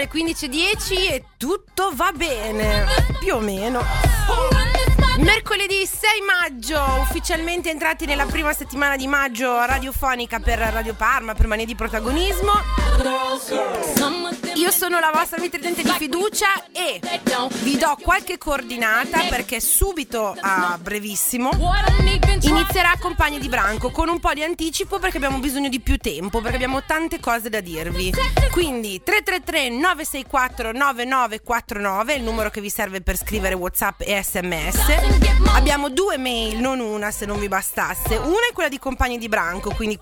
le 15:10 e tutto va bene, più o meno. Mercoledì 6 maggio, ufficialmente entrati nella prima settimana di maggio radiofonica per Radio Parma, per Mania di Protagonismo. Io sono la vostra mittente di fiducia e vi do qualche coordinata perché subito, a brevissimo, inizierà Compagni di Branco con un po' di anticipo perché abbiamo bisogno di più tempo, perché abbiamo tante cose da dirvi. Quindi 333 964 9949 è il numero che vi serve per scrivere WhatsApp e SMS. Abbiamo 2 mail, non una se non vi bastasse. Una è quella di Compagni di Branco, quindi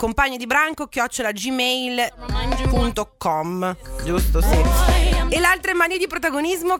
compagnidibranco@gmail.com, giusto? Sì. E l'altra è Mania di Protagonismo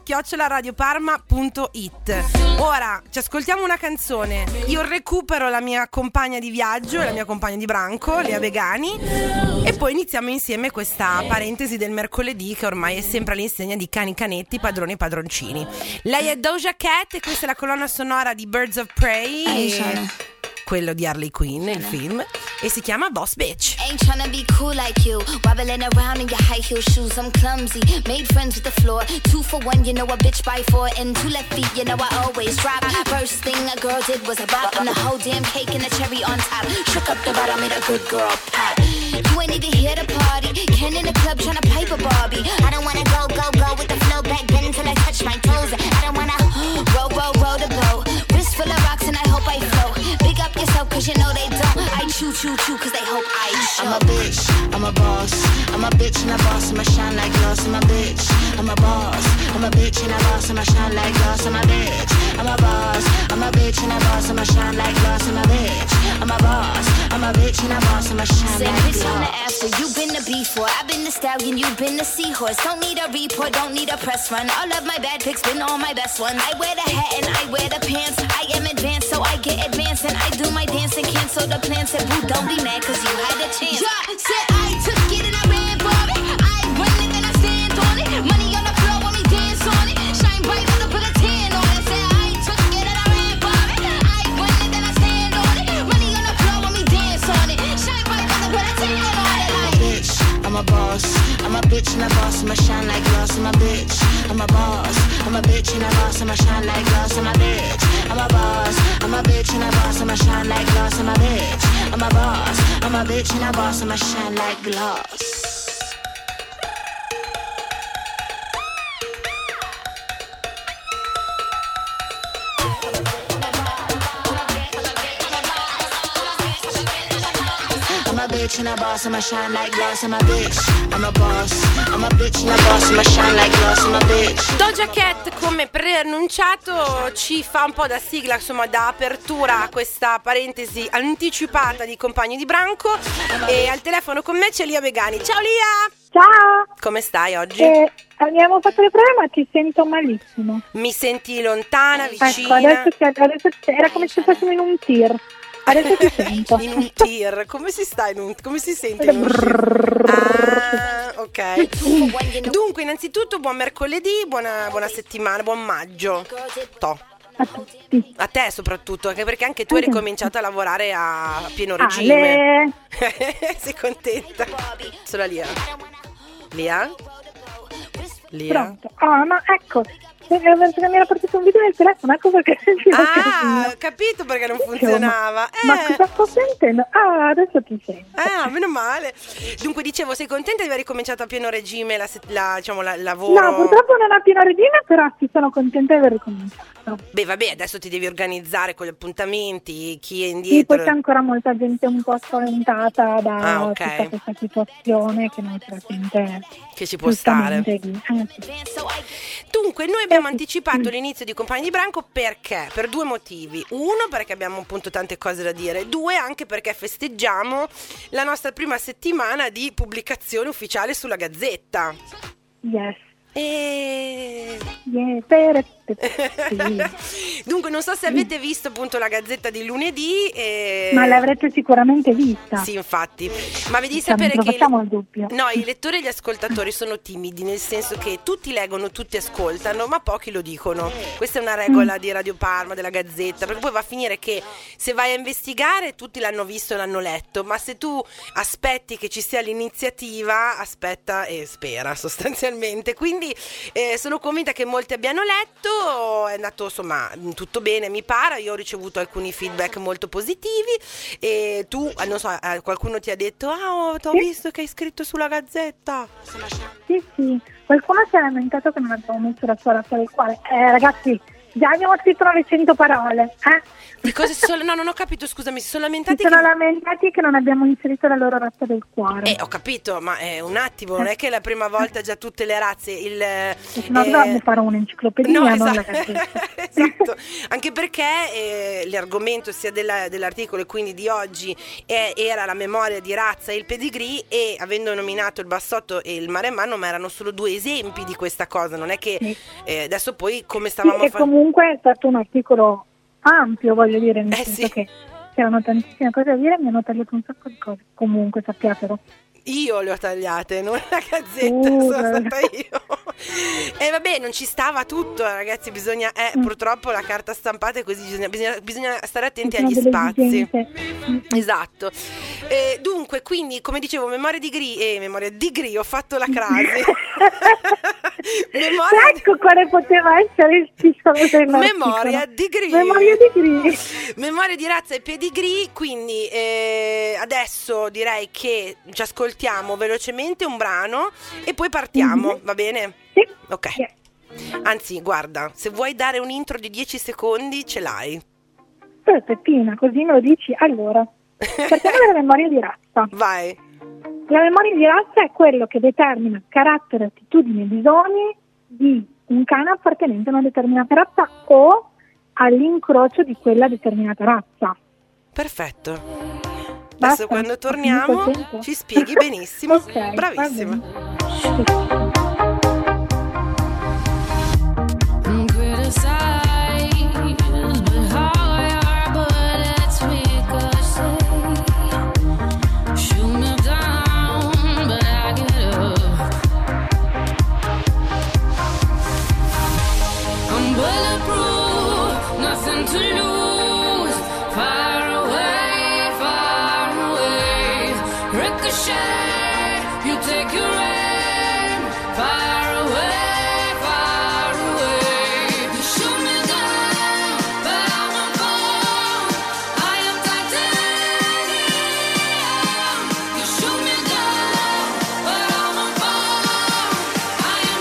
@radioparma.it. Ora ci ascoltiamo una canzone. Io recupero la mia compagna di viaggio e la mia compagna di branco, Lea Begani, e poi iniziamo insieme questa parentesi del mercoledì che ormai è sempre all'insegna di cani canetti, padroni e padroncini. Lei è Doja Cat e questa è la colonna sonora di Birds of Prey, quello di Harley Quinn, il film, e si chiama Boss Bitch. Ain't tryna be cool like you, wobbling around in your high heel shoes. I'm clumsy, made friends with the floor. 2 for 1, you know a bitch by 4. And 2 left feet, you know I always drop. First thing a girl did was a bop, and the whole damn cake and the cherry on top. Shook up the bottom, made a good girl pop. You ain't even here to party, Ken in the club tryna pipe a Barbie. I don't wanna go with the flow back then till I touch my toes. I don't wanna roll the boat. Wrist full of rocks and I hope I float. Big up yourself cause you know they don't. I chew cause they hope I show. I'm a bitch, I'm a boss. I'm a bitch and a boss, I'ma shine like glass. I'm a bitch, I'm a boss. I'm a bitch and a boss, I'ma shine like glass. I'm a bitch, I'm a boss. I'm a bitch and a boss, I'ma shine like glass. I'm a bitch, I'm a boss. I'm a bitch and a boss, I'ma shine like glass. Bitch on the after, you've been the B4. I've been the stallion, you've been the seahorse. Don't need a report, don't need a press run. All of my bad pics been all my best ones. I wear the hat and I wear the pants. I am advanced, so I get advanced. And I do my dance and cancel the plans. Said boo, don't be mad cause you had a chance. Yeah, said I took it and I ran for it. I run it and I stand on it. Money on the floor when we dance on it. Shine bright on the put a tan on it. Said I took it and I ran for it. I run it and I stand on it. Money on the floor when we dance on it. Shine bright on the put a tan on it. I'm a bitch, I'm a boss. I'm a bitch and a boss, I'ma shine like glass. I'm a bitch, I'm a boss. I'm a bitch and a boss, I'ma shine like glass. I'm a bitch, I'm a boss. I'm a bitch and a boss, I'ma shine like glass. I'm a bitch, I'm a boss. I'm a bitch and a boss, I'ma shine like glass. I'm a bitch and a boss, I'ma shine like glass. I'm a bitch, I'm a boss. I'm a bitch and a boss, I'ma shine like glass. I'm a bitch. Doja Cat, come preannunciato, ci fa un po' da sigla, insomma, da apertura a questa parentesi anticipata di Compagni di Branco. E al telefono con me c'è Lea Begani. Ciao Lia! Ciao! Come stai oggi? Abbiamo fatto le prove ma ti sento malissimo. Mi senti lontana, vicina? Ecco, adesso era come se fossimo in un tir. Adesso ti sento. In un tir? Come si sta come si sente in un tir? Ah, ok. Dunque, innanzitutto buon mercoledì, buona settimana, buon maggio. A tutti. A te soprattutto, anche perché anche tu hai ricominciato a lavorare a pieno regime. Sei contenta? Sono Lia. Lia? Pronto? Ma ecco, perché mi era partito un video nel telefono, ecco perché sentivo. Ho capito perché non funzionava. Ma cosa sto sentendo? Adesso ti sento. Meno male. Dunque dicevo, sei contenta di aver ricominciato a pieno regime il lavoro? No, purtroppo non a pieno regime, però sono contenta di aver ricominciato. Beh, vabbè, adesso ti devi organizzare con gli appuntamenti, chi è indietro. Sì, poi c'è ancora molta gente un po' spaventata da okay. tutta questa situazione che non si sente che ci può stare. Dunque, noi abbiamo anticipato l'inizio di Compagni di Branco perché? Per 2 motivi. 1, perché abbiamo appunto tante cose da dire. 2, anche perché festeggiamo la nostra prima settimana di pubblicazione ufficiale sulla Gazzetta. Yes. E... Yeah, notte. Sì. Dunque non so se avete visto appunto la Gazzetta di lunedì. Ma l'avrete sicuramente vista. Sì, infatti. Ma vedi sapere che i lettori e gli ascoltatori sono timidi, nel senso che tutti leggono, tutti ascoltano, ma pochi lo dicono. Questa è una regola di Radio Parma, della Gazzetta, perché poi va a finire che se vai a investigare tutti l'hanno visto e l'hanno letto, ma se tu aspetti che ci sia l'iniziativa, aspetta e spera sostanzialmente. Quindi sono convinta che molti abbiano letto, è andato insomma tutto bene, mi pare. Io ho ricevuto alcuni feedback molto positivi e tu, non so, qualcuno ti ha detto ti ho visto che hai scritto sulla Gazzetta. Sì, qualcuno si è lamentato che non abbiamo messo la sua razza del cuore. Ragazzi, già abbiamo scritto 900 parole, Di cosa no, non ho capito, scusami, si sono lamentati che non abbiamo inserito la loro razza del cuore. Ho capito, ma un attimo, non è che è la prima volta già tutte le razze, no, dobbiamo fare un'enciclopedia, no, non esatto. la Gazzetta. Esatto, anche perché l'argomento sia dell'articolo e quindi di oggi era la memoria di razza e il pedigree, e avendo nominato il bassotto e il maremmano, ma erano solo due esempi di questa cosa, non è che adesso poi come stavamo comunque è stato un articolo ampio, voglio dire, nel senso che c'erano tantissime cose da dire, mi hanno tagliato un sacco di cose, comunque sappiatelo. Io le ho tagliate, non la Gazzetta, sono stata io. E vabbè, non ci stava tutto, ragazzi, bisogna purtroppo la carta stampata è così, bisogna stare attenti agli spazi. Esatto. Dunque, quindi, come dicevo, memoria di Gri, ho fatto la crasi. Ecco quale poteva essere il titolo dell'articolo. Memoria di Gri. Memoria di razza e pedigree, quindi adesso direi che ci ascoltiamo velocemente un brano e poi partiamo, va bene? Sì. Ok. Anzi, guarda, se vuoi dare un intro di 10 secondi ce l'hai. Peppina, così me lo dici. Allora, partiamo dalla memoria di razza. Vai. La memoria di razza è quello che determina carattere, attitudini e bisogni di un cane appartenente a una determinata razza o all'incrocio di quella determinata razza. Perfetto. Adesso Basta, quando torniamo ci spieghi benissimo. Ok, bravissima. You take your aim far away, far away. You shoot me down, but I won't fall. I am titanium. You shoot me down, but I won't fall. I am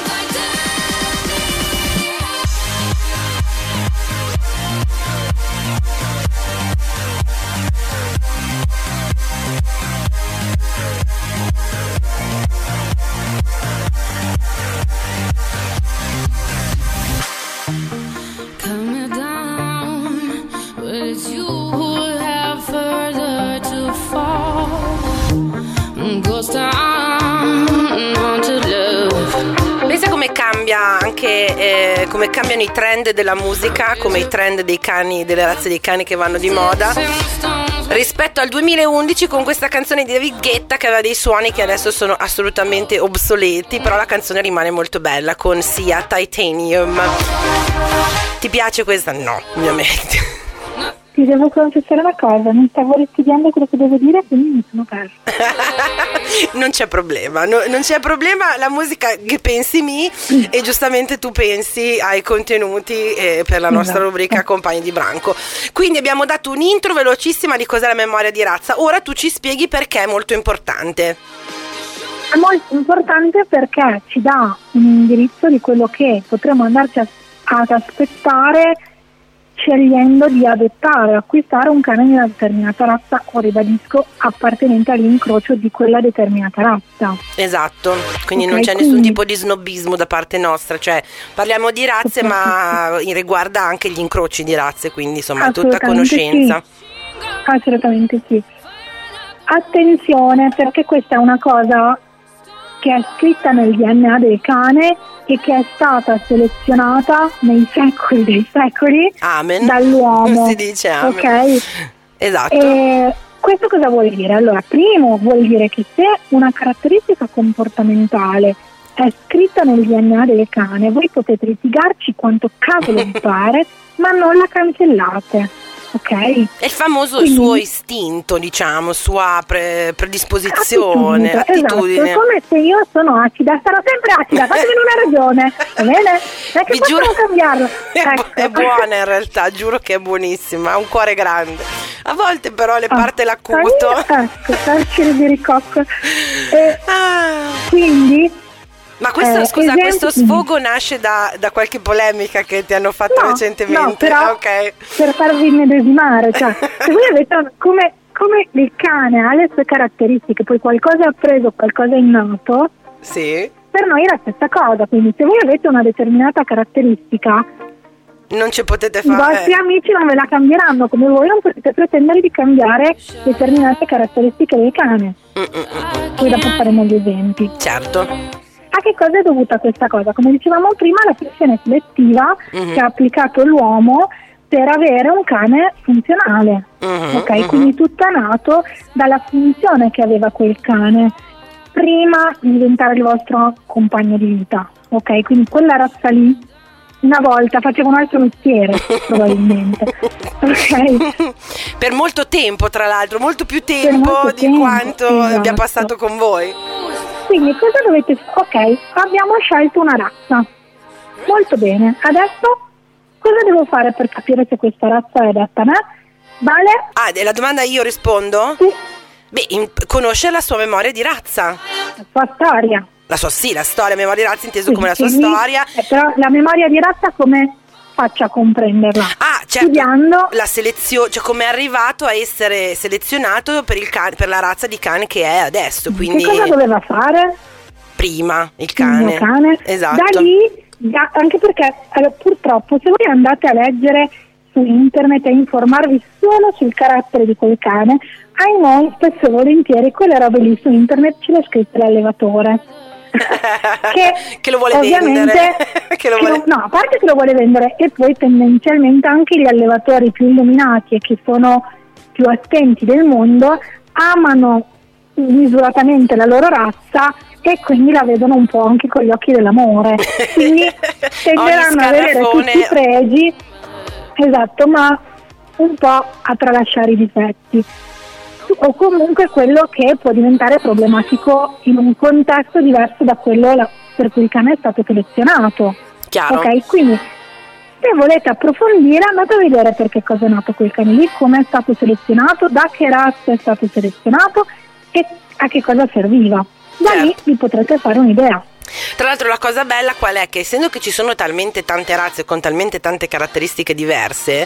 coming down, but it's you who have further to fall. Ghost town, haunted love. Pensa come cambia anche come cambiano i trend della musica, come i trend dei cani, delle razze dei cani che vanno di moda rispetto al 2011 con questa canzone di David Guetta che aveva dei suoni che adesso sono assolutamente obsoleti, però la canzone rimane molto bella con Sia Titanium. Ti piace questa? No, ovviamente. Ti devo confessare una cosa, non stavo studiando quello che devo dire, quindi mi sono persa. Non c'è problema, non c'è problema, la musica che pensi e giustamente tu pensi ai contenuti per la nostra rubrica Compagni di Branco. Quindi abbiamo dato un intro velocissima di cos'è la memoria di razza, ora tu ci spieghi perché è molto importante. È molto importante perché ci dà un indirizzo di quello che potremo andarci ad aspettare scegliendo di adottare o acquistare un cane di una determinata razza o, ribadisco, appartenente all'incrocio di quella determinata razza. Esatto, quindi non c'è nessun tipo di snobismo da parte nostra, cioè parliamo di razze ma riguarda anche gli incroci di razze, quindi insomma tutta conoscenza. Sì. Assolutamente sì. Attenzione, perché questa è una cosa che è scritta nel DNA del cane e che è stata selezionata nei secoli dei secoli Amen. dall'uomo. Si dice amen. Ok? Esatto. E questo cosa vuol dire? Allora, primo vuol dire che se una caratteristica comportamentale è scritta nel DNA del cane, voi potete litigarci quanto cavolo vi pare, ma non la cancellate, ok? È il famoso Quindi, suo istinto, diciamo, sua predisposizione, attitudine. Esatto, come se io sono acida, sarò sempre acida, fatemi una ragione, va bene? Non è che Vi possiamo giuro- cambiarlo. È buona in realtà, giuro che è buonissima, ha un cuore grande. A volte però le parte l'acuto. Ecco, carcere di ricocco. Ah. Quindi Ma questo, scusa, esempio- questo sfogo nasce da qualche polemica che ti hanno fatto recentemente? No, però Ok. per farvi immedesimare, cioè, se voi avete come il cane ha le sue caratteristiche, poi qualcosa è appreso, qualcosa è innato, Sì. per noi è la stessa cosa, quindi se voi avete una determinata caratteristica, Non ci potete i vostri fare. amici non ve la cambieranno, come voi non potete pretendere di cambiare determinate caratteristiche del cane. Poi dopo faremo gli esempi. Certo. A che cosa è dovuta questa cosa? Come dicevamo prima, la selezione selettiva che ha applicato l'uomo per avere un cane funzionale. Ok, quindi tutto è nato dalla funzione che aveva quel cane prima di diventare il vostro compagno di vita. Ok, quindi quella razza lì una volta faceva un altro mestiere, probabilmente. Ok. Per molto tempo, tra l'altro, molto più Per tempo molto di tempo, quanto esatto. abbia passato con voi. Quindi cosa dovete fare? Ok, abbiamo scelto una razza. Molto bene. Adesso cosa devo fare per capire se questa razza è adatta a me? Vale? Ah, e la domanda io rispondo? Sì, Beh, conoscere la sua memoria di razza. la sua storia. La sua, sì, la storia, memoria di razza inteso Sì, come la sua quindi, storia. però la memoria di razza come faccio a comprenderla? Ah, certo, Studiando. la selezione, cioè come è arrivato a essere selezionato per per la razza di cane che è adesso, quindi Che cosa doveva fare? prima il Il cane. mio cane? Esatto. Da lì, anche perché purtroppo se voi andate a leggere su internet e informarvi solo sul carattere di quel cane, ai noi spesso e volentieri quelle robe lì su internet ce l'ha scritta l'allevatore. che lo vuole ovviamente vendere. Che lo vuole- no, a parte che lo vuole vendere, e poi tendenzialmente anche gli allevatori più illuminati e che sono più attenti del mondo amano misuratamente la loro razza e quindi la vedono un po' anche con gli occhi dell'amore, quindi tenderanno a vedere scarafone. tutti i pregi, esatto, ma un po' a tralasciare i difetti, o comunque quello che può diventare problematico in un contesto diverso da quello per cui il cane è stato selezionato. Chiaro. Ok, quindi se volete approfondire andate a vedere per che cosa è nato quel cane lì, come è stato selezionato, da che razza è stato selezionato e a che cosa serviva. Da lì vi potrete fare un'idea. Tra l'altro la cosa bella qual è? Che essendo che ci sono talmente tante razze con talmente tante caratteristiche diverse,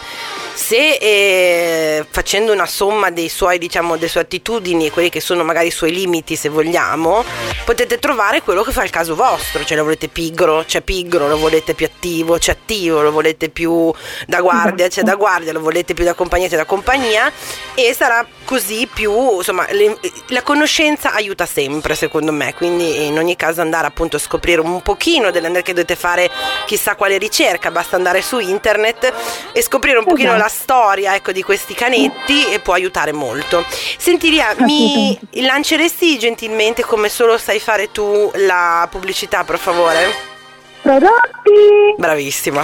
se facendo una somma dei suoi, diciamo, delle sue attitudini e quelli che sono magari i suoi limiti, se vogliamo, potete trovare quello che fa il caso vostro. Cioè lo volete pigro, c'è pigro, lo volete più attivo, c'è attivo, lo volete più da guardia, c'è da guardia, lo volete più da compagnia, c'è da compagnia, e sarà così più, insomma, la conoscenza aiuta sempre, secondo me, quindi in ogni caso andare appunto a scoprire un pochino che dovete fare chissà quale ricerca, basta andare su internet e scoprire un pochino la storia, ecco, di questi canetti, e può aiutare molto. Senti Lia, mi lanceresti gentilmente, come solo sai fare tu, la pubblicità, per favore? Prodotti! Bravissima.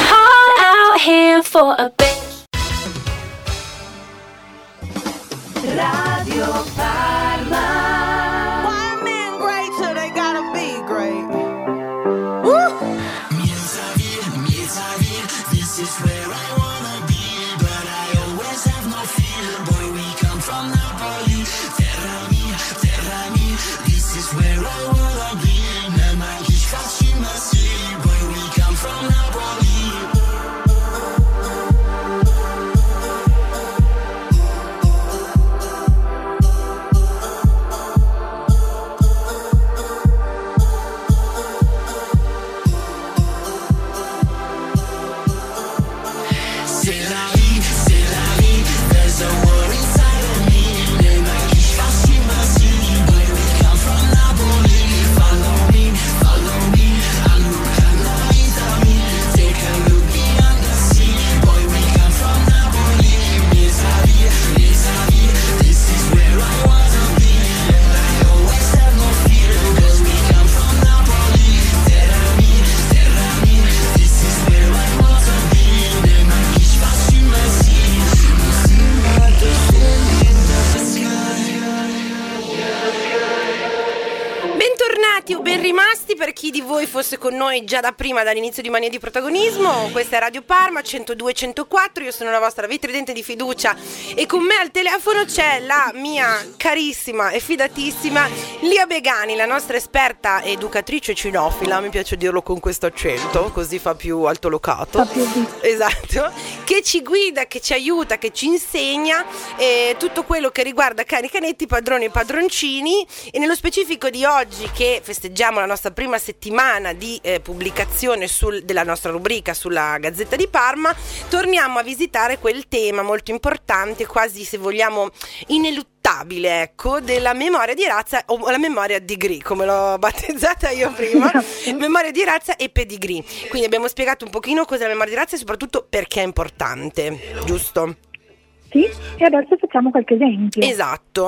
Radio Parma. Why men great till they gotta be great? Woo! This is where I wanna be, but I always have no fear. Boy, we come from Napoli, terra mia, this is where I wanna be. Nema hiç kaçırması, boy, we come from Napoli. Bentrovati per chi di voi fosse con noi già da prima, dall'inizio di Mania di Protagonismo. Questa è Radio Parma 102-104, io sono la vostra vitridente di fiducia e con me al telefono c'è la mia carissima e fidatissima Lia Begani, la nostra esperta educatrice cinofila, mi piace dirlo con questo accento, così fa più altolocato. Esatto, che ci guida, che ci aiuta, che ci insegna tutto quello che riguarda cani, canetti, padroni e padroncini. E nello specifico di oggi, che festeggiamo la nostra prima settimana di pubblicazione della nostra rubrica sulla Gazzetta di Parma, torniamo a visitare quel tema molto importante, quasi se vogliamo ineluttabile, ecco, della memoria di razza, o la memoria di Gris, come l'ho battezzata io prima, memoria di razza e pedigree. Quindi abbiamo spiegato un pochino cos'è la memoria di razza e soprattutto perché è importante, giusto? Sì, e adesso facciamo qualche esempio. Esatto,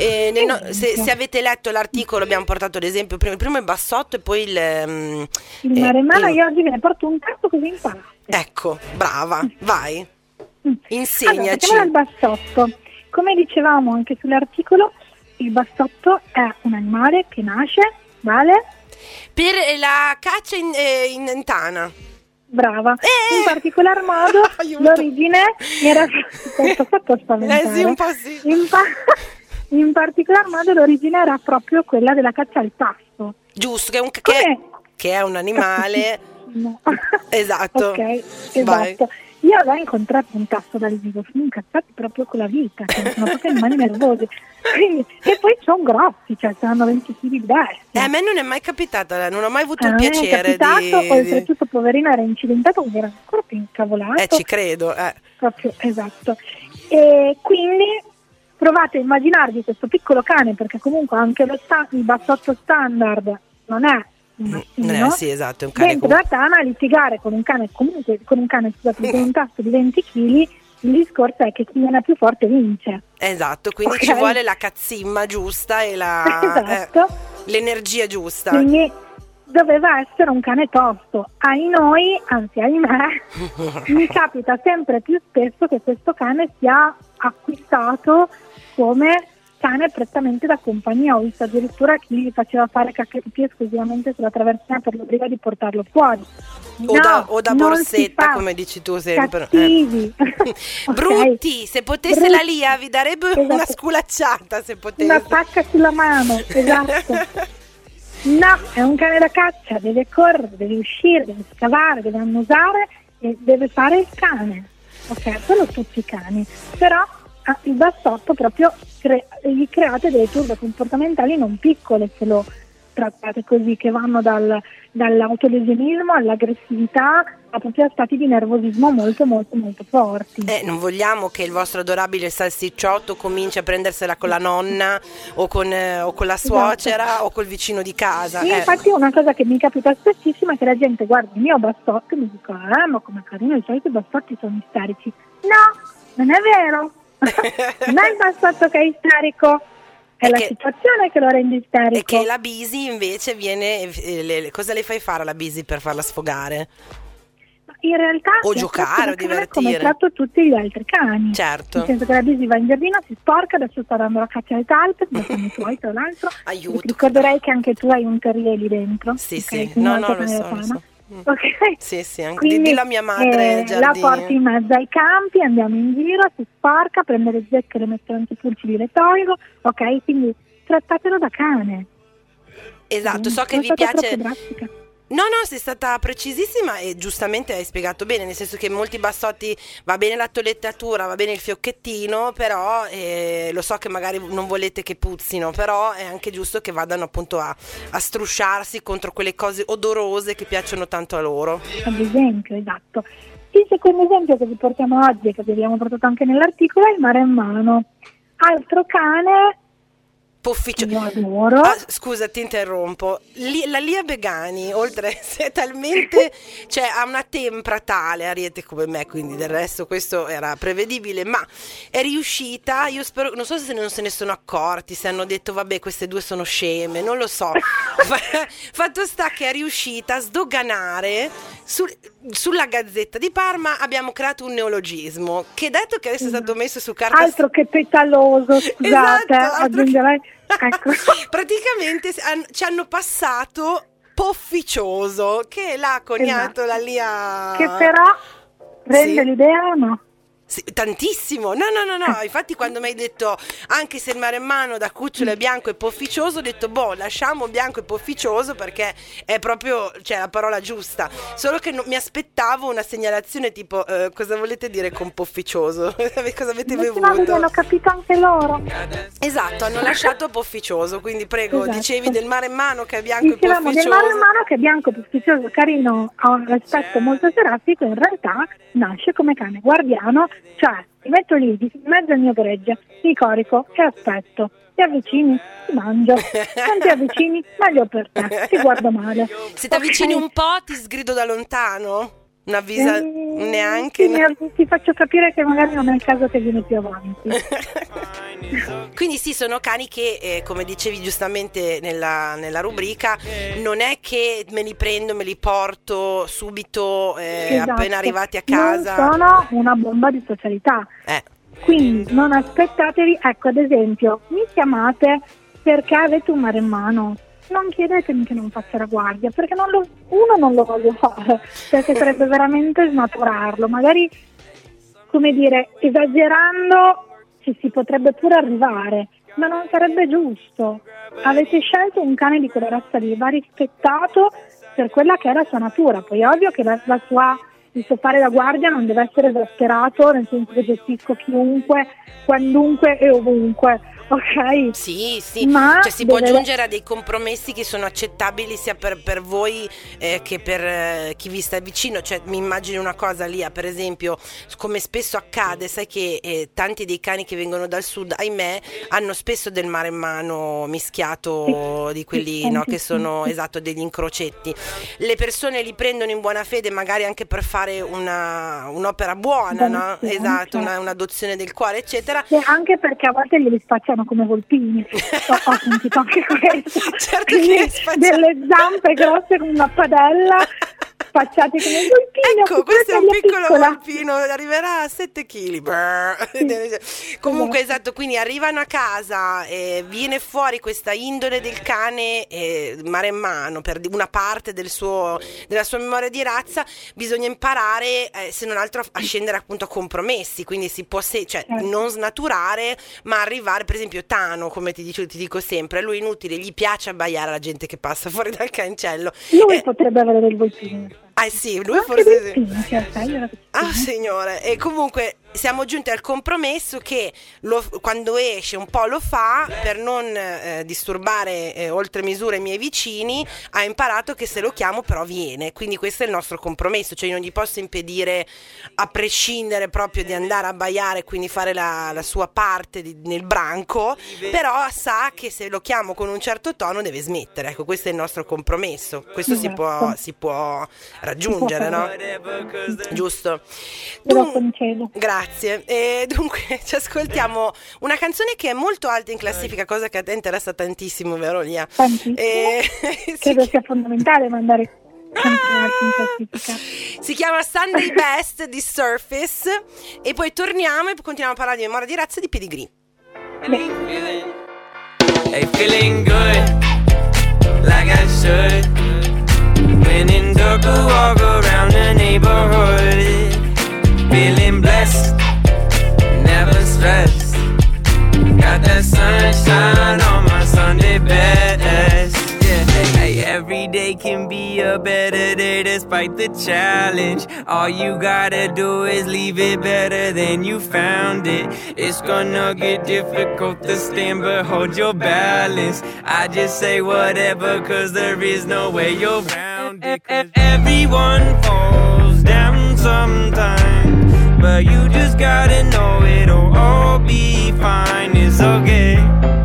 se avete letto l'articolo abbiamo portato l'esempio, il primo è Bassotto e poi il maremmano. Io oggi ve ne porto un caso così imparate. Ecco, brava, vai, insegnaci. Allora, partiamo dal bassotto. Come dicevamo anche sull'articolo, il bassotto è un animale che nasce, vale? Per la caccia in tana. Brava, in particolar modo l'origine era questo fatto spaventoso. Sì, un po' sì. In particolar modo l'origine era proprio quella della caccia al tasso. Giusto, che è un animale. No. Esatto. Ok, esatto. Vai. Io avevo incontrato un tasso dal vivo, sono incazzati proprio con la vita, cioè sono proprio animali nervosi. Quindi, e poi sono grossi, cioè hanno 20 kg di bestia. A me non è mai capitata, non ho mai avuto il piacere è capitato, oltretutto poverino era incidentato, quindi era ancora più incavolato. Ci credo. Proprio, esatto. E quindi provate a immaginarvi questo piccolo cane, perché comunque anche il bassotto standard non è un mattino, sì, esatto, è un cane dentro la tana a litigare con un cane con un tasso di 20 kg. Il discorso è che chi viene più forte vince. Esatto, quindi ci vuole la cazzimma giusta e esatto. L'energia giusta. Quindi doveva essere un cane tosto. Ahimè, mi capita sempre più spesso che questo cane sia acquistato come cane prettamente da compagnia. Ho visto addirittura chi gli faceva fare cacchetti esclusivamente sulla traversina per l'obbligo di portarlo fuori. O da borsetta, come dici tu sempre. Cattivi. Brutti, se potesse la Lia vi darebbe una sculacciata, se potesse. Una pacca sulla mano, esatto. No, è un cane da caccia, deve correre, deve uscire, deve scavare, deve annusare e deve fare il cane. Ok, quello tutti i cani. Però il bassotto proprio gli create delle turbe comportamentali non piccole se lo trattate così, che vanno dall'autolesionismo all'aggressività a proprio stati di nervosismo molto molto molto forti. Non vogliamo che il vostro adorabile salsicciotto cominci a prendersela con la nonna o con la suocera, esatto, o col vicino di casa. Sì, infatti una cosa che mi capita spessissimo è che la gente guarda il mio bassotto e mi dico ma come carino, di solito i bassotti sono isterici. No, non è vero. Non è il bassotto che è isterico, è la situazione che lo rende isterico. E che la Bisi invece viene cosa le fai fare alla Bisi per farla sfogare? In realtà o giocare o divertire, come tratto tutti gli altri cani. Certo. Nel senso che la Bisi va in giardino, si sporca, adesso sta dando la caccia alle talpe, come fanno i tuoi tra l'altro. Aiuto. Ti ricorderei che anche tu hai un terrier lì dentro. Sì, okay? Sì, no, lo so. Ok. Sì, anche quindi di la mia madre la porti in mezzo ai campi, andiamo in giro, si sporca, prende le zecche, le metto anche i pulcini, le tolgo, ok? Quindi trattatelo da cane. Esatto, so che vi piace. No, sei stata precisissima e giustamente hai spiegato bene, nel senso che molti bassotti va bene la toilettatura, va bene il fiocchettino, però lo so che magari non volete che puzzino, però è anche giusto che vadano appunto a strusciarsi contro quelle cose odorose che piacciono tanto a loro. Ad esempio, esatto. Il secondo esempio che vi portiamo oggi e che vi abbiamo portato anche nell'articolo è il maremmano, altro cane. Io adoro. Scusa, ti interrompo. La Lia Begani, oltre se talmente, cioè ha una tempra tale, Ariete come me, quindi del resto questo era prevedibile, ma è riuscita, io spero, non so se non se ne sono accorti, se hanno detto vabbè queste due sono sceme, non lo so. Fatto sta che è riuscita a sdoganare sulla Gazzetta di Parma. Abbiamo creato un neologismo che, detto che adesso è stato messo su carta, altro che petaloso, scusate, esatto, aggiungerei. Ecco. Praticamente ci hanno passato pofficioso, che l'ha coniato la Lia. Che però rende l'idea o no? Sì, tantissimo, no, infatti quando mi hai detto anche se il maremmano da cucciolo è bianco e pofficioso, ho detto lasciamo bianco e pofficioso perché è proprio, cioè, la parola giusta, solo che mi aspettavo una segnalazione tipo cosa volete dire con pofficioso? Cosa avete bevuto? L'hanno capito anche loro. Esatto, hanno lasciato pofficioso, quindi prego, Esatto. Dicevi del maremmano che è bianco e Dicevamo pofficioso. del maremmano che è bianco, pofficioso, carino, ha un aspetto molto serafico, in realtà nasce come cane guardiano, cioè mi metto lì in mezzo al mio gregge, mi corico e aspetto. Ti avvicini, ti mangio. Non ti avvicini, meglio per te, ti guardo male. Se ti avvicini un po' ti sgrido da lontano? Un avviso neanche? Sì, ti faccio capire che magari non è il caso che vieni più avanti. Quindi sì, sono cani che, come dicevi giustamente nella rubrica, non è che me li prendo, me li porto subito Esatto. appena arrivati a casa. Non sono una bomba di socialità. Quindi non aspettatevi, ecco, ad esempio, mi chiamate perché avete un maremmano. Non chiedetemi che non faccia la guardia, perché non lo voglio fare, perché sarebbe veramente snaturarlo. Magari, come dire, esagerando ci si potrebbe pure arrivare, ma non sarebbe giusto. Avete scelto un cane di quella razza lì, va rispettato per quella che è la sua natura. Poi è ovvio che il suo fare da guardia non deve essere esasperato, nel senso che gestisco chiunque, quandunque e ovunque. Ok? Sì, ma cioè si può giungere a dei compromessi che sono accettabili sia per voi che per chi vi sta vicino. Cioè mi immagino una cosa, Lia, per esempio, come spesso accade, sai che tanti dei cani che vengono dal sud, ahimè, hanno spesso del maremmano mischiato, di quelli che sono degli incrocetti. Le persone li prendono in buona fede, magari anche per fare un'opera buona, no? Esatto, un'adozione del cuore, eccetera. Sì, anche perché a volte glieli spacciano come volpini. Ho sentito anche questo. Certo che delle zampe grosse come una padella, spacciati come volpini. Ecco, questo è un piccolo volpino, arriverà a 7 kg. Comunque esatto, quindi arrivano a casa, viene fuori questa indole del cane maremmano per una parte della sua memoria di razza. Bisogna imparare, se non altro, a scendere appunto a compromessi, quindi si può non snaturare, ma arrivare, per esempio Tano, come ti dico sempre, lui inutile, gli piace abbaiare alla gente che passa fuori dal cancello. Lui potrebbe avere del volpino. Sì, lui forse signore. E comunque siamo giunti al compromesso che quando esce un po' lo fa per non disturbare oltre misura i miei vicini. Ha imparato che se lo chiamo però viene, quindi questo è il nostro compromesso, cioè io non gli posso impedire, a prescindere proprio, di andare a abbaiare, quindi fare la sua parte nel branco, però sa che se lo chiamo con un certo tono deve smettere. Ecco, questo è il nostro compromesso, questo si può raggiungere, no? Giusto? Grazie. Dunque ci ascoltiamo una canzone che è molto alta in classifica, cosa che a te interessa tantissimo, vero Lia? Credo sia fondamentale mandare canzoni in classifica. Si chiama Sunday Best di Surface e poi torniamo e continuiamo a parlare di memoria di razza di Pedigree. Hey, feeling good, like I should. When in dark, I walk around the neighborhood. Feeling blessed, never stressed. Got that sunshine on my Sunday best. Yeah, hey, every day can be a better day despite the challenge. All you gotta do is leave it better than you found it. It's gonna get difficult to stand, but hold your balance. I just say whatever, cause there is no way you're round it. Everyone falls down sometimes, but you just gotta know it'll all be fine. It's okay.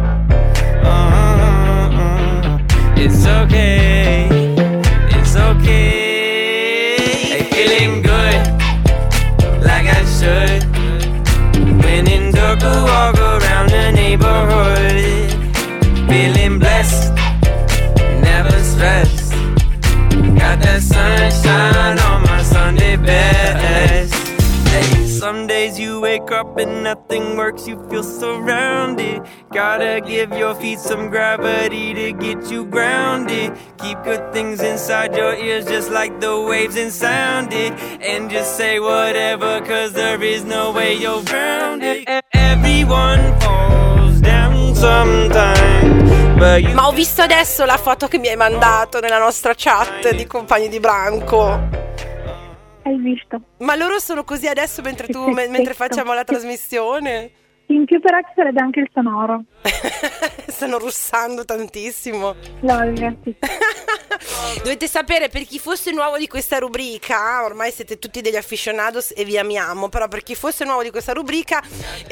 It's okay. It's okay. Hey, feeling good, like I should. When in dark, I walk around the neighborhood. Feeling blessed, never stressed. Got that sunshine on my Sunday best. Hey, some days you wake drop and nothing works, you feel surrounded. Gotta give your feet some gravity to get you grounded. Keep good things inside your ears just like the waves and sound it. And just say whatever, cause there is no way you're grounded. Everyone falls down sometime, but you... Ma ho visto adesso la foto che mi hai mandato nella nostra chat di compagni di branco. Hai visto? Ma loro sono così adesso mentre tu mentre facciamo la trasmissione? In più però ci sarebbe anche il sonoro. Stanno russando tantissimo. No, ragazzi. Dovete sapere, per chi fosse nuovo di questa rubrica, ormai siete tutti degli aficionados e vi amiamo, però per chi fosse nuovo di questa rubrica,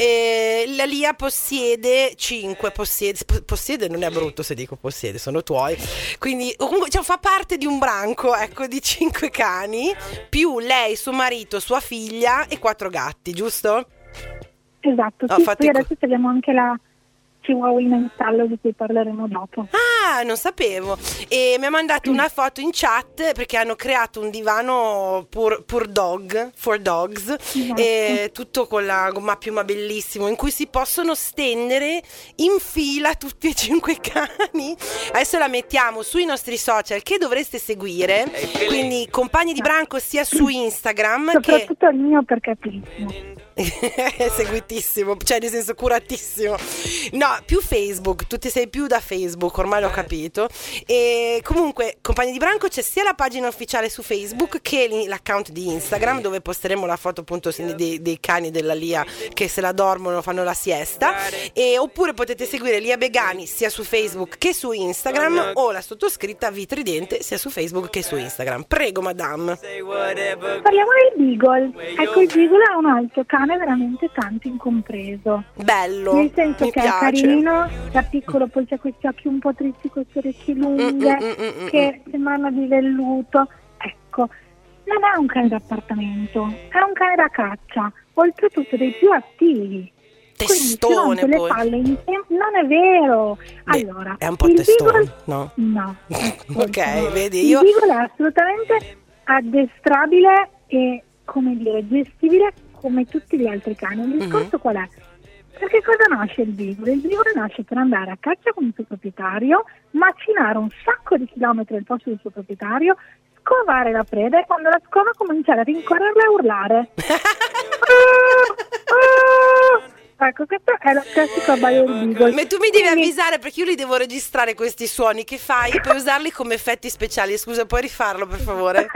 la Lia possiede 5, possiede non è brutto se dico possiede, sono tuoi, quindi comunque fa parte di un branco, ecco, di 5 cani, più lei, suo marito, sua figlia e 4 gatti, giusto? Esatto, sì, poi adesso abbiamo anche la Chihuahuina in stallo di cui parleremo dopo. Ah, non sapevo. E mi ha mandato una foto in chat perché hanno creato un divano for dogs, esatto. E tutto con la gomma a piuma bellissimo in cui si possono stendere in fila tutti e 5 cani. Adesso la mettiamo sui nostri social che dovreste seguire, quindi compagni di branco sia su Instagram soprattutto il mio perché è bellissimo. È seguitissimo, cioè nel senso curatissimo. No, più Facebook, tu ti sei più da Facebook, ormai l'ho capito. E comunque compagni di branco c'è sia la pagina ufficiale su Facebook che l'account di Instagram dove posteremo la foto appunto dei cani della Lia che se la dormono, fanno la siesta, e oppure potete seguire Lia Begani sia su Facebook che su Instagram o la sottoscritta Vitridente sia su Facebook che su Instagram. Prego madame. Parliamo del Beagle. Ecco, il Beagle è un altro cane veramente tanto incompreso. Bello, nel senso mi che piace. È carino, da piccolo poi c'ha questi occhi un po' tristi, queste orecchie lunghe che sembrano di velluto. Ecco, non è un cane d'appartamento, è un cane da caccia, oltretutto dei più attivi. Testone quindi poi. le palle insieme. Non è vero. Allora, è un po' il testone, Beagle, no? No. Ok, vedi, Il Beagle è assolutamente addestrabile e, come dire, gestibile come tutti gli altri cani. Il discorso qual è? Perché cosa nasce il Beagle? Il Beagle nasce per andare a caccia con il suo proprietario, macinare un sacco di chilometri al posto del suo proprietario, scovare la preda e quando la scova cominciare a rincorrerla e a urlare. Ecco, questo è lo classico abbaio del Beagle. Ma tu mi devi avvisare perché io li devo registrare questi suoni che fai e poi usarli come effetti speciali. Scusa, puoi rifarlo per favore?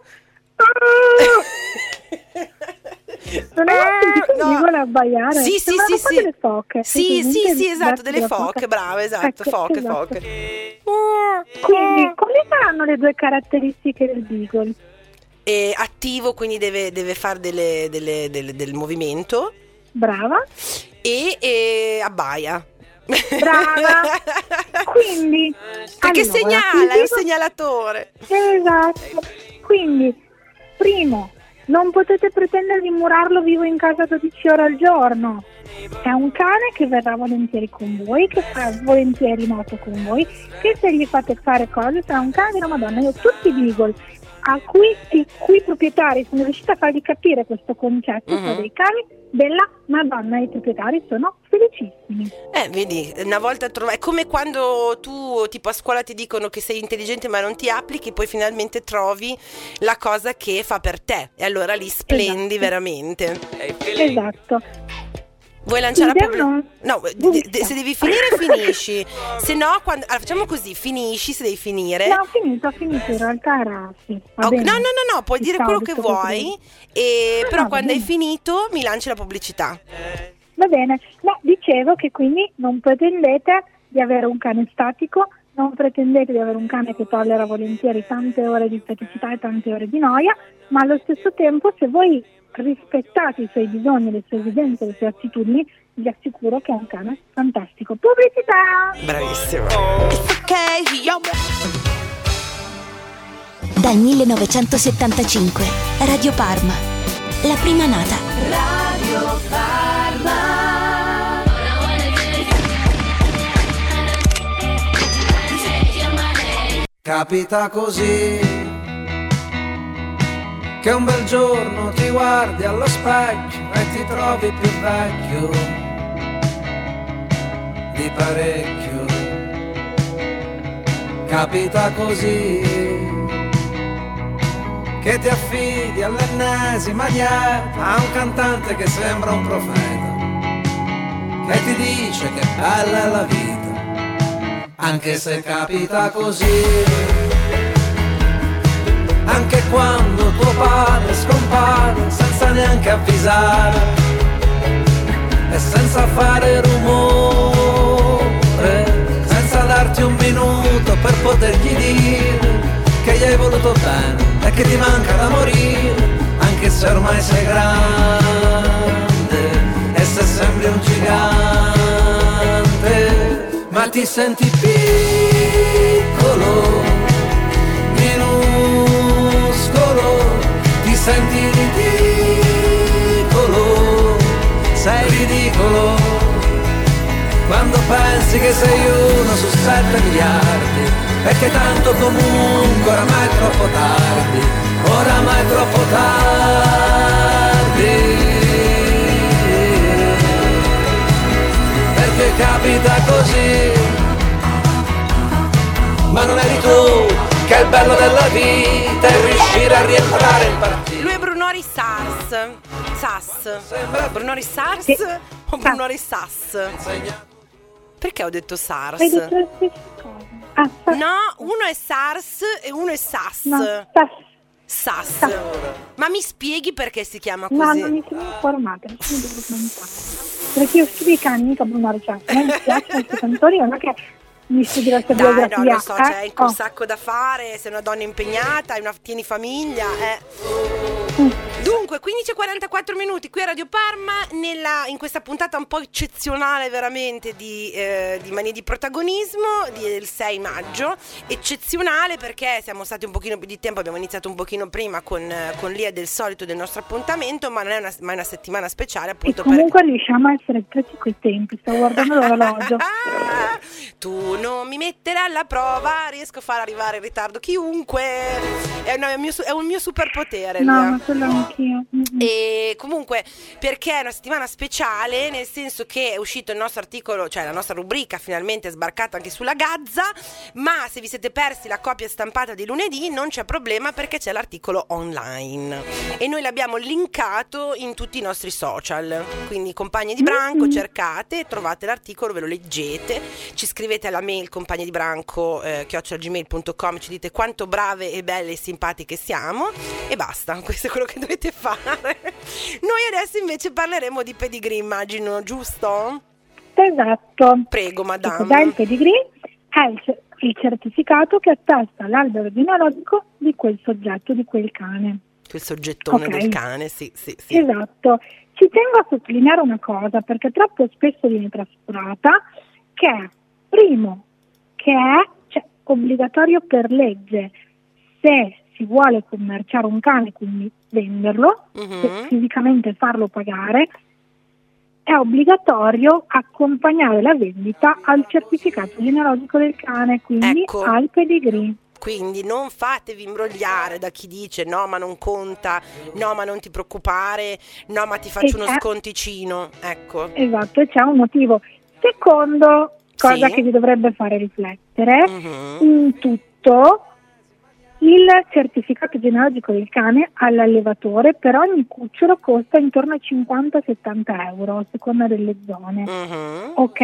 Non è il Beagle abbaiare. Sì, delle foche. Sì, esatto, delle foche, brava, esatto, ecco, foche. Quindi, quali saranno le due caratteristiche del Beagle? È attivo, quindi deve fare del movimento. Brava. E abbaia. Brava. Quindi perché allora, segnala, è un segnalatore. Esatto. Quindi, primo, non potete pretendere di murarlo vivo in casa 12 ore al giorno. È un cane che verrà volentieri con voi, che fa volentieri moto con voi, che se gli fate fare cose sarà un cane della Madonna. Io tutti i Beagle i cui proprietari sono riuscita a fargli capire questo concetto, sono dei cani della Madonna, i proprietari sono felicissimi. Vedi, una volta è come quando tu tipo a scuola ti dicono che sei intelligente ma non ti applichi, poi finalmente trovi la cosa che fa per te e allora lì splendi veramente. Esatto. Vuoi lanciare la pubblicità? No, se devi finire finisci. Se no, allora, facciamo così, finisci se devi finire. No, ho finito, in realtà era sì. Okay. No, puoi dire quello che vuoi, però quando hai finito mi lanci la pubblicità. Va bene, no, dicevo che quindi non pretendete di avere un cane statico, non pretendete di avere un cane che tollera volentieri tante ore di staticità e tante ore di noia, ma allo stesso tempo se voi rispettate i suoi bisogni, le sue esigenze, le sue attitudini, vi assicuro che è un cane fantastico. Pubblicità! Bravissimo. Dal 1975 Radio Parma, la prima nata. Radio Parma. Capita così che un bel giorno ti guardi allo specchio e ti trovi più vecchio di parecchio. Capita così che ti affidi all'ennesima dieta a un cantante che sembra un profeta, che ti dice che bella è la vita, anche se capita così. Anche quando tuo padre scompare senza neanche avvisare e senza fare rumore, senza darti un minuto per potergli dire che gli hai voluto bene e che ti manca da morire, anche se ormai sei grande e se sembri un gigante, ma ti senti piccolo, minuscolo, ti senti ridicolo, sei ridicolo quando pensi che sei uno su 7 miliardi e che tanto comunque oramai è troppo tardi, oramai è troppo tardi, perché capita così, ma non eri tu che è il bello della vita è riuscire a rientrare in partita. Lui è Brunori Sars. Brunori Sars Sì. o Brunori Sass? Perché ho detto SARS? Hai detto la stessa cosa. Ah, No, uno è SARS e uno è SAS. no, SAS. Ma mi spieghi perché si chiama no, così? non mi sono informata, non mi devo documentare. Perché io studio i cani, mica Brunori Sars. A me mi piacciono questi cantori, non è che mi studi la sua Dai, biografia. no, lo so, c'è un Oh. sacco da fare, sei una donna impegnata, tieni famiglia, Dunque, 15:44 minuti qui a Radio Parma, in questa puntata un po' eccezionale veramente di Manie di Protagonismo del 6 maggio, eccezionale perché siamo stati un pochino più di tempo, abbiamo iniziato un pochino prima con l'idea del solito del nostro appuntamento, ma non è mai una settimana speciale E appunto comunque riusciamo a essere prezzi coi tempi, sto guardando l'orologio. Tu non mi mettere alla prova, riesco a far arrivare in ritardo chiunque, è un mio superpotere. No, Lia. ma quello anch'io. E comunque perché è una settimana speciale, nel senso che è uscito il nostro articolo, cioè la nostra rubrica finalmente è sbarcata anche sulla Gazza, ma se vi siete persi la copia stampata di lunedì non c'è problema perché c'è l'articolo online e noi l'abbiamo linkato in tutti i nostri social, quindi compagni di branco, cercate, trovate l'articolo, ve lo leggete, ci scrivete alla mail compagnidibranco@gmail.com, ci dite quanto brave e belle e simpatiche siamo e basta, questo è quello che dovete fare. Noi adesso invece parleremo di pedigree, immagino, giusto? Esatto. Prego, Che madame. cos'è il pedigree? È il certificato che attesta l'albero genealogico di quel soggetto, di quel cane. Quel soggettone Ok. del cane, sì. Esatto. Ci tengo a sottolineare una cosa, perché troppo spesso viene trascurata, che primo, che è obbligatorio per legge, se si vuole commerciare un cane, quindi venderlo, Mhm. fisicamente farlo pagare, è obbligatorio accompagnare la vendita al certificato genealogico del cane, quindi Ecco. al pedigree. Quindi non fatevi imbrogliare da chi dice no ma non conta, no ma non ti preoccupare, no ma ti faccio E uno c'è- sconticino, ecco. Esatto, e c'è un motivo. Secondo, cosa Sì. che vi dovrebbe fare riflettere, Mhm. in tutto il certificato genealogico del cane all'allevatore per ogni cucciolo costa intorno ai 50-70 euro a seconda delle zone. Mhm. Ok?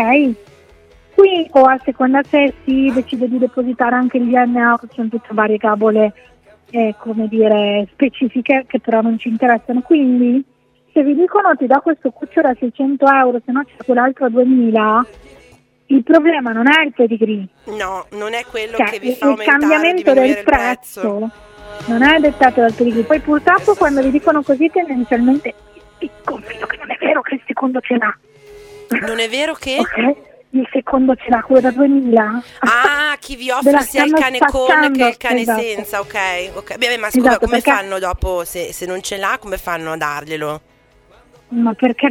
Qui o a seconda se si decide di depositare anche il DNA, ci sono tutte varie gabole come dire specifiche che però non ci interessano. Quindi se vi dicono ti dà questo cucciolo a 600 euro, se no c'è quell'altro a 2000, il problema non è il pedigree. No, non è quello Cioè, che vi il fa aumentare o cambiamento diminuire del il prezzo. non è dettato dal pedigree. Poi purtroppo quando vi dicono così tendenzialmente confido che non è vero che il secondo ce l'ha. Non è vero che? Ok? Il secondo ce l'ha, quello da 2000. Ah, chi vi Ve offre la sia il stanno cane con spacciando, che il cane esatto. senza, ok. Beh, ma scusa, Esatto, come perché- fanno dopo, se non ce l'ha, come fanno a darglielo? Ma perché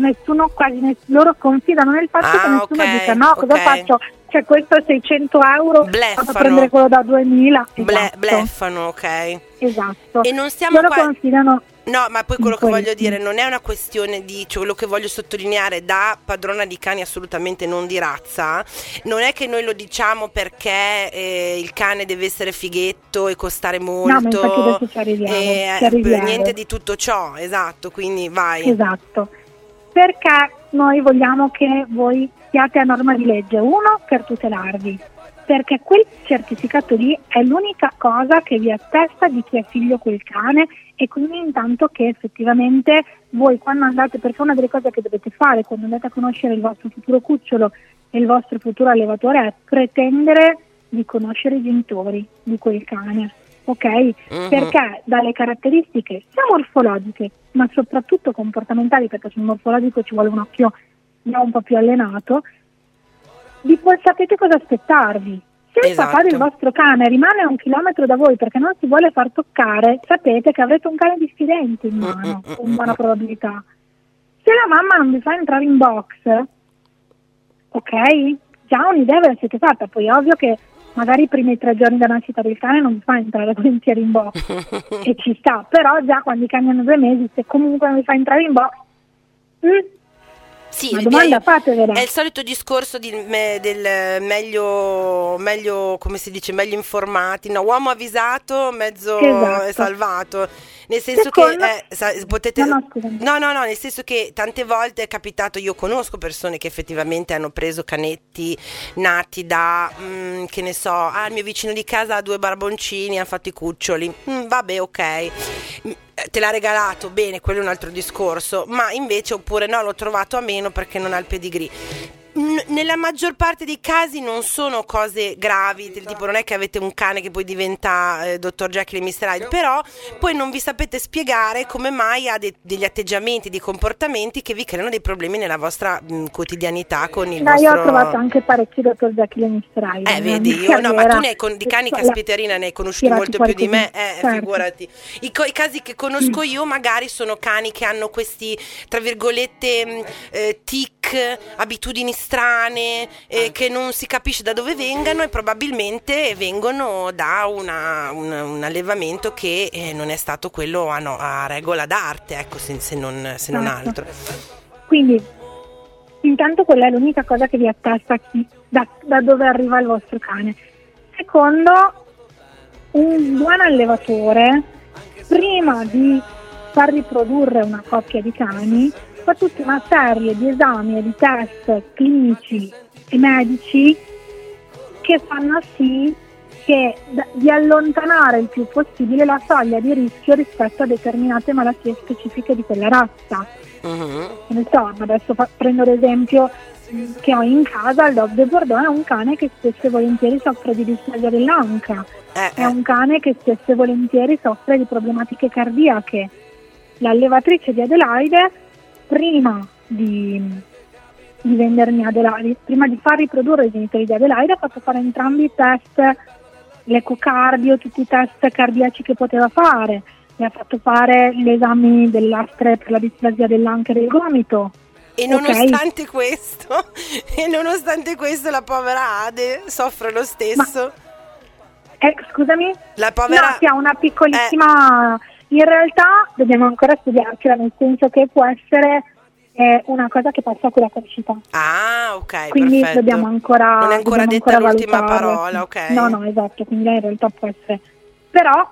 loro confidano nel fatto che nessuno ok, dica no, cosa ok. faccio? Cioè questo è 600 euro, Bleffano. vado a prendere quello da 2000. Esatto. Bleffano, ok. Esatto. E non stiamo loro qua... confidano No, ma poi quello che Poi- voglio dire non è una questione di, cioè, quello che voglio sottolineare da padrona di cani, assolutamente non di razza, non è che noi lo diciamo perché il cane deve essere fighetto e costare No, ma infatti molto, adesso ci arriviamo. niente di tutto ciò, esatto, quindi vai. Esatto, perché noi vogliamo che voi siate a norma di legge, uno, per tutelarvi, perché quel certificato lì è l'unica cosa che vi attesta di chi è figlio quel cane, e quindi intanto che effettivamente voi, quando andate, perché una delle cose che dovete fare quando andate a conoscere il vostro futuro cucciolo e il vostro futuro allevatore è pretendere di conoscere i genitori di quel cane, ok? Perché dalle caratteristiche sia morfologiche ma soprattutto comportamentali, perché sul morfologico ci vuole un occhio già un po' più allenato, sapete cosa aspettarvi. Se il papà del vostro cane rimane a 1 chilometro da voi perché non si vuole far toccare, sapete che avrete un cane diffidente in mano, con buona probabilità. Se la mamma non vi fa entrare in box, ok? Già un'idea ve la siete fatta. Poi è ovvio che magari i primi 3 giorni da nascita del cane non vi fa entrare volentieri in box e ci sta, però già quando i cani hanno 2 mesi, se comunque non vi fa entrare in box, Sì, una domanda fatevela. è il solito discorso del meglio, come si dice, meglio informati, no, uomo avvisato, mezzo Esatto. salvato, nel senso Secondo- che potete, No, scusami. no, nel senso che tante volte è capitato, io conosco persone che effettivamente hanno preso canetti nati da, che ne so, il mio vicino di casa ha 2 barboncini, ha fatto i cuccioli, vabbè, ok, te l'ha regalato, bene, quello è un altro discorso, ma invece oppure no, l'ho trovato a meno perché non ha il pedigree. Nella maggior parte dei casi non sono cose gravi, del tipo non è che avete un cane che poi diventa Dr. Jekyll e Mr. Hyde, però poi non vi sapete spiegare come mai ha degli atteggiamenti, dei comportamenti che vi creano dei problemi nella vostra quotidianità con il vostro... Io ho trovato anche parecchi Dr. Jekyll e Mr. Hyde. Vedi, no, ma tu ne hai di cani caspiterina ne hai conosciuti molto più di me, certo. figurati. I casi che conosco io magari sono cani che hanno questi, tra virgolette, tic, abitudini strane, che non si capisce da dove vengano, e probabilmente vengono da un allevamento che non è stato quello a regola d'arte, ecco, se non altro. Quindi intanto quella è l'unica cosa che vi attesta da dove arriva il vostro cane. Secondo, un buon allevatore, prima di far riprodurre una coppia di cani, fa tutta una serie di esami e di test clinici e medici che fanno sì che di allontanare il più possibile la soglia di rischio rispetto a determinate malattie specifiche di quella razza. Ne so, adesso prendo l'esempio che ho in casa, il Dog de Bordeaux è un cane che spesso e volentieri soffre di displasia dell'anca, è un cane che spesso e volentieri soffre di problematiche cardiache. L'allevatrice di Adelaide, prima di vendermi Adelaide, prima di far riprodurre i genitori di Adelaide, ha fatto fare entrambi i test, l'ecocardio, tutti i test cardiaci che poteva fare, mi ha fatto fare gli esami del lastre per la displasia dell'anca e del gomito. E nonostante questo, la povera Ade soffre lo stesso. Scusami? La povera... No, che ha una piccolissima... In realtà dobbiamo ancora studiarcela, nel senso che può essere una cosa che passa con la crescita. Ah, ok, quindi perfetto. dobbiamo ancora... Non è ancora detta l'ultima parola, ok. No, esatto, quindi in realtà può essere... Però,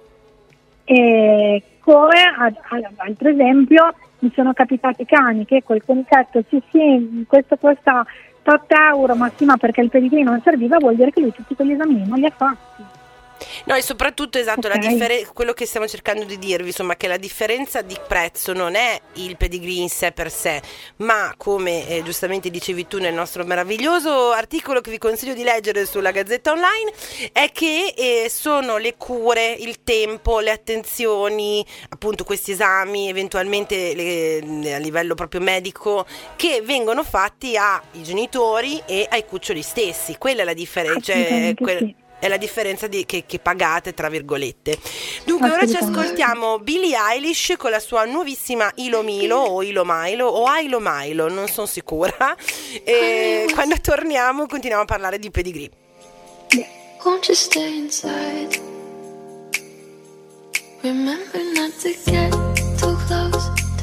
come altro esempio, mi sono capitati cani che col concetto sì, questo costa 8 euro, ma sì, ma perché il pedigree non serviva, vuol dire che lui tutti quegli esami non li ha fatti. No, e soprattutto, esatto, Okay. quello che stiamo cercando di dirvi, insomma, che la differenza di prezzo non è il pedigree in sé per sé, ma come giustamente dicevi tu nel nostro meraviglioso articolo che vi consiglio di leggere sulla Gazzetta Online, è che sono le cure, il tempo, le attenzioni, appunto questi esami, eventualmente a livello proprio medico, che vengono fatti ai genitori e ai cuccioli stessi. Quella è la differenza, Sì. è la differenza che pagate, tra virgolette. Dunque ora ci ascoltiamo Billie Eilish con la sua nuovissima Ilo Milo o Ilo Milo o Ailo Milo, non sono sicura, e quando torniamo continuiamo a parlare di pedigree. Won't you stay inside? Remember not to get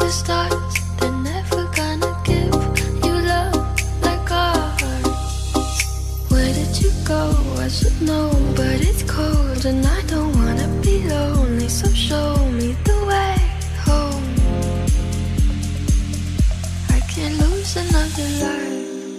the stars, they're never gonna give you love like ours. Where did you go? I should know, but it's cold and I don't wanna be lonely, so show me the way home. I can't lose another life.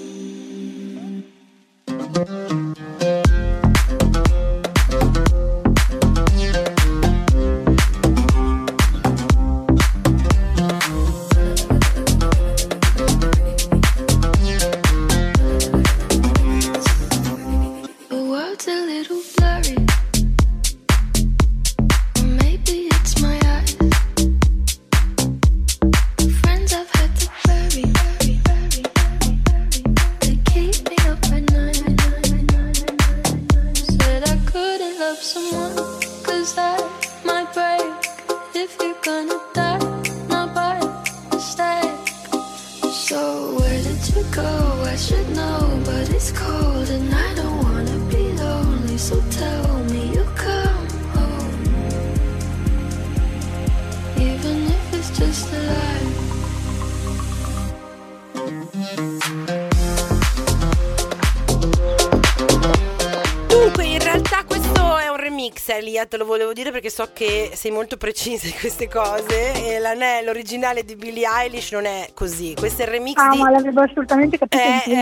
Te lo volevo dire perché so che sei molto precisa in queste cose e l'originale di Billie Eilish non è così. Questo è il remix di... ma l'avevo assolutamente capito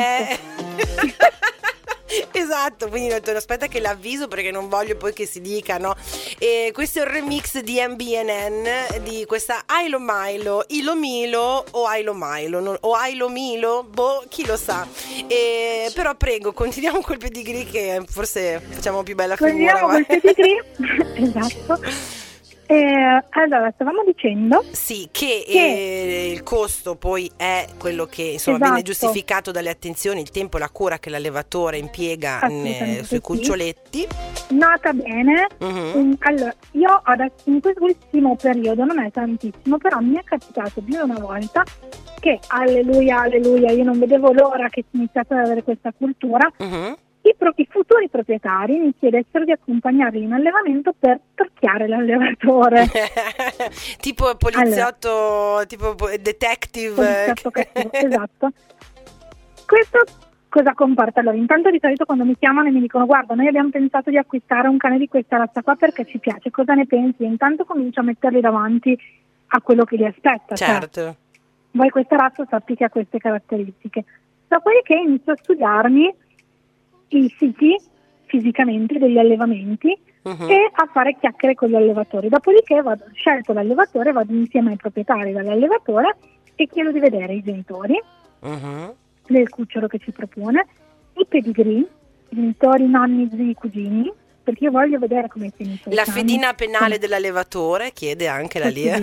Esatto, quindi ho detto aspetta che l'avviso perché non voglio poi che si dica, no? E questo è il remix di MBNN di questa Ailo Milo, Ilo Milo o Ailo Milo o Ailo Milo, boh, chi lo sa. Però prego, continuiamo col pedigree che forse facciamo più bella figura. Continuiamo col pedigree, esatto. Allora, stavamo dicendo che il costo poi è quello che insomma viene giustificato dalle attenzioni, il tempo e la cura che l'allevatore impiega sui cuccioletti. Nota bene. Allora, io adesso in quest'ultimo periodo non è tantissimo, però mi è capitato più di una volta che alleluia, io non vedevo l'ora che si iniziasse ad avere questa cultura. I futuri proprietari mi chiedessero di accompagnarli in allevamento per torchiare l'allevatore. Tipo poliziotto, tipo detective. Poliziotto cattivo, esatto. Questo cosa comporta? Allora, intanto di solito quando mi chiamano e mi dicono guarda, noi abbiamo pensato di acquistare un cane di questa razza qua perché ci piace, cosa ne pensi? Intanto comincio a metterli davanti a quello che li aspetta. Certo. Cioè, vuoi questa razza, sappi che ha queste caratteristiche. Dopodiché inizio a studiarmi i siti fisicamente degli allevamenti e a fare chiacchiere con gli allevatori. Dopodiché scelto l'allevatore, vado insieme ai proprietari dell'allevatore e chiedo di vedere i genitori del cucciolo che ci propone, i pedigree, genitori, nonni, zii, cugini, perché io voglio vedere come si inizia. La fedina penale dell'allevatore chiede anche la Lia.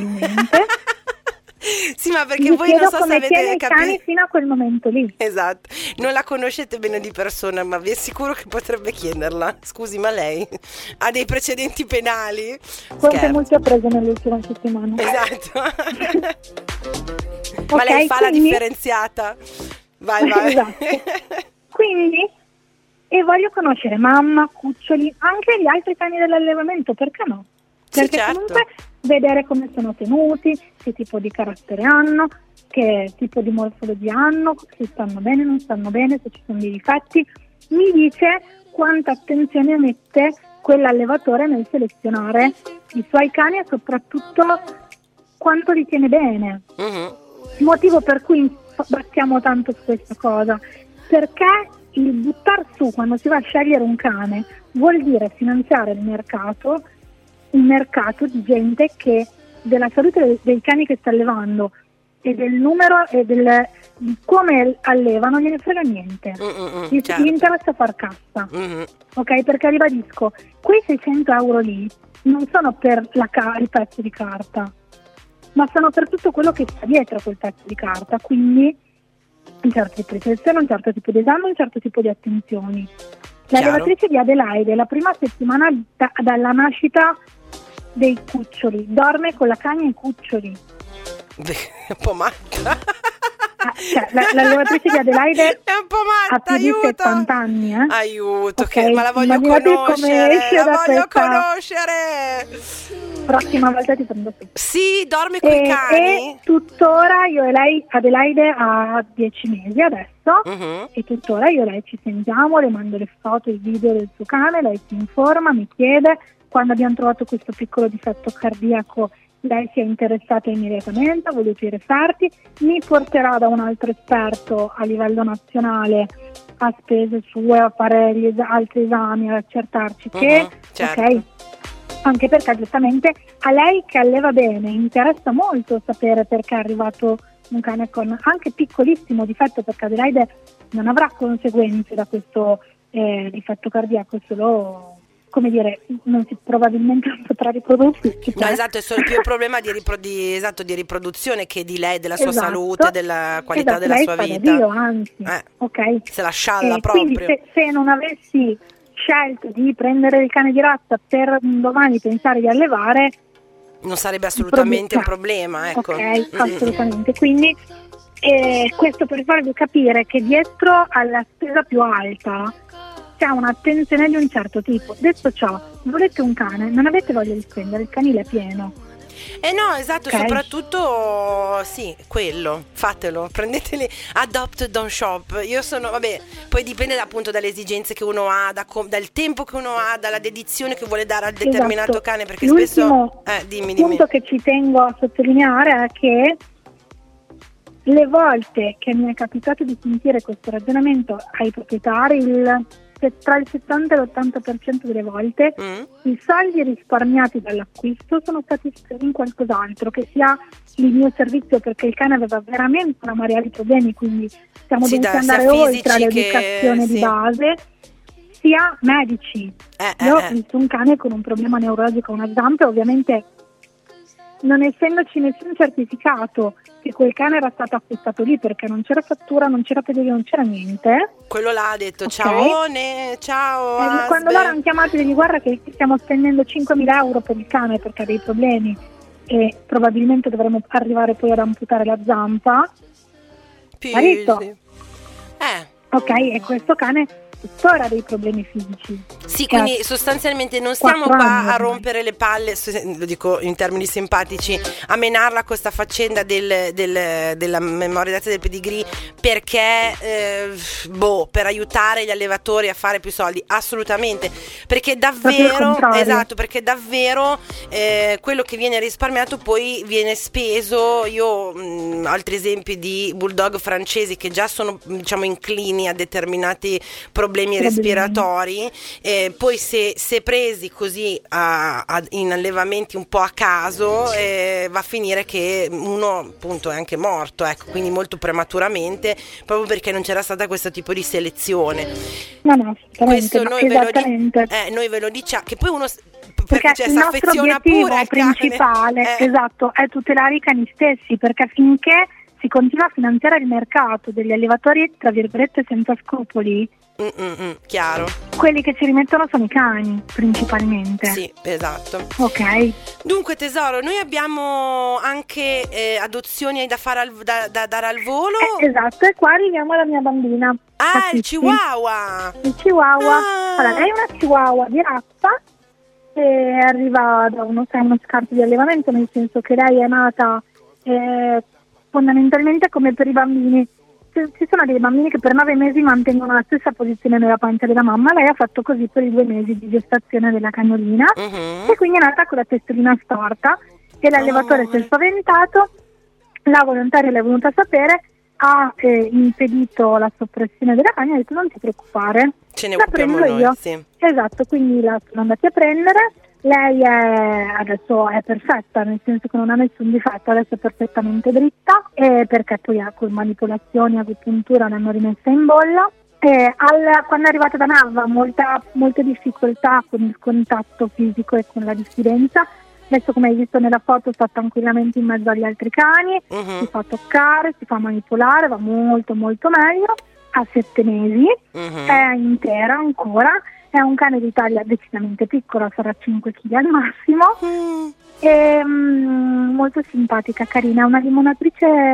Sì, ma perché voi non so se avete capito fino a quel momento lì. Esatto, non la conoscete bene di persona, ma vi assicuro che potrebbe chiederla. Scusi, ma lei ha dei precedenti penali? Quante multe ha preso nell'ultima settimana? Esatto. Ma lei fa la differenziata? Vai. Esatto. Quindi voglio conoscere mamma, cuccioli, anche gli altri cani dell'allevamento, perché no? Perché certo. Comunque vedere come sono tenuti, che tipo di carattere hanno, che tipo di morfologia hanno, se stanno bene, non stanno bene, se ci sono dei difetti, mi dice quanta attenzione mette quell'allevatore nel selezionare i suoi cani e soprattutto quanto li tiene bene. Motivo per cui battiamo tanto su questa cosa, perché il buttar su quando si va a scegliere un cane vuol dire finanziare il mercato, un mercato di gente che della salute dei cani che sta allevando e del numero e di come allevano non gliene frega niente. Gli interessa far cassa. Ok, perché ribadisco, quei 600 euro lì non sono per il pezzo di carta, ma sono per tutto quello che sta dietro a quel pezzo di carta, quindi un certo tipo di selezione, un certo tipo di esame, un certo tipo di attenzioni. L'allevatrice di Adelaide, la prima settimana dalla nascita dei cuccioli, dorme con la cagna e i cuccioli. È un po' matta. Cioè, l'allevatrice di Adelaide è un po' matta, ha più di 70 anni. Aiuto, okay. ma la voglio conoscere. La voglio conoscere. prossima volta ti prendo su. Sì, dorme coi cani. E tuttora io e lei, Adelaide ha 10 mesi adesso, e tuttora io e lei ci sentiamo, le mando le foto, i video del suo cane, lei si informa, mi chiede. Quando abbiamo trovato questo piccolo difetto cardiaco, lei si è interessata immediatamente, ha voluto i referti, mi porterà da un altro esperto a livello nazionale a spese sue, a fare altri esami, a accertarci che, certo. ok, anche perché giustamente a lei che alleva bene interessa molto sapere perché è arrivato un cane con anche piccolissimo difetto, perché Adelaide non avrà conseguenze da questo difetto cardiaco, solo, come dire, probabilmente non potrà riprodursi. No, esatto, è solo più un problema di riproduzione che di lei, della sua salute, della qualità della lei sua fa vita. da Dio, anzi, ok. Se la scialla proprio. Quindi se non avessi scelto di prendere il cane di razza per domani pensare di allevare, non sarebbe assolutamente un problema, ecco. Ok, assolutamente. Quindi questo per farvi capire che dietro alla spesa più alta c'è un'attenzione di un certo tipo. Detto ciò, volete un cane, non avete voglia di spendere, il canile è pieno. No, esatto, okay. Soprattutto sì, quello, fatelo, prendeteli, adopt, don't shop. Io sono, poi dipende appunto dalle esigenze che uno ha, dal tempo che uno ha, dalla dedizione che vuole dare al determinato cane, perché l'ultimo spesso dimmi. punto che ci tengo a sottolineare è che le volte che mi è capitato di sentire questo ragionamento ai proprietari, tra il 70 e l'80% delle volte i soldi risparmiati dall'acquisto sono stati spesi in qualcos'altro, che sia il mio servizio, perché il cane aveva veramente una marea di problemi, quindi siamo dovuti andare oltre all'educazione di base, sia medici. Io ho visto un cane con un problema neurologico a una zampa, ovviamente non essendoci nessun certificato che quel cane era stato acquistato lì, perché non c'era fattura, non c'era pedigree, non c'era niente. Quello là ha detto okay. ciao. Quando loro hanno chiamato e gli guarda che stiamo spendendo 5.000 euro per il cane perché ha dei problemi e probabilmente dovremo arrivare poi ad amputare la zampa. Ha detto ok, e questo cane tuttora dei problemi fisici. Sì, quindi sostanzialmente non stiamo qua a rompere le palle, lo dico in termini simpatici, a menarla questa faccenda della memoria data del pedigree perché per aiutare gli allevatori a fare più soldi, assolutamente, perché davvero quello che viene risparmiato poi viene speso. Io ho altri esempi di bulldog francesi che già sono, diciamo, inclini a determinati problemi respiratori, poi se presi così in allevamenti un po' a caso, va a finire che uno appunto è anche morto, ecco, quindi molto prematuramente, proprio perché non c'era stata questo tipo di selezione. No, questo noi ve lo diciamo, che poi uno perché il nostro obiettivo principale è tutelare i cani stessi, perché finché si continua a finanziare il mercato degli allevatori tra virgolette senza scrupoli, chiaro, quelli che ci rimettono sono i cani principalmente. Sì, esatto. Ok. Dunque tesoro, noi abbiamo anche adozioni da fare da dare al volo. Esatto, e qua arriviamo alla mia bambina. Il Chihuahua. Allora, lei è una Chihuahua di razza e arriva da uno scarto di allevamento, nel senso che lei è nata fondamentalmente come per i bambini. Ci sono dei bambini che per 9 mesi mantengono la stessa posizione nella pancia della mamma. Lei ha fatto così per i 2 mesi di gestazione della cagnolina, e quindi è nata con la testolina storta, e l'allevatore si è spaventato, la volontaria l'è venuta a sapere, ha impedito la soppressione della cagna e ha detto non ti preoccupare, ce ne la occupiamo prendo noi, io. Sì. Esatto, quindi la sono andati a prendere. Lei adesso è perfetta, nel senso che non ha nessun difetto, adesso è perfettamente dritta, perché poi con manipolazioni, agopuntura l'hanno rimessa in bolla. Quando è arrivata da me aveva molte difficoltà con il contatto fisico e con la diffidenza. Adesso, come hai visto nella foto, sta tranquillamente in mezzo agli altri cani, si fa toccare, si fa manipolare, va molto molto meglio. Ha 7 mesi, è intera ancora. È un cane di taglia decisamente piccola, sarà 5 kg al massimo, e molto simpatica, carina, è una limonatrice